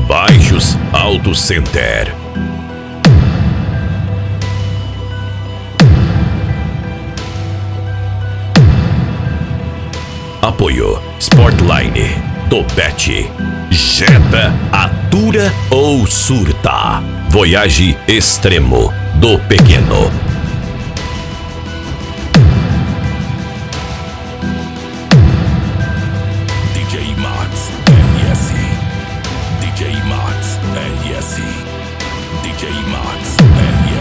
Baixos Auto Center. Apoio Sportline, Topete, Jetta, Atura ou Surta. Voyage Extremo, do Pequeno. DJ Max RS, DJ Max RS, DJ Max RS.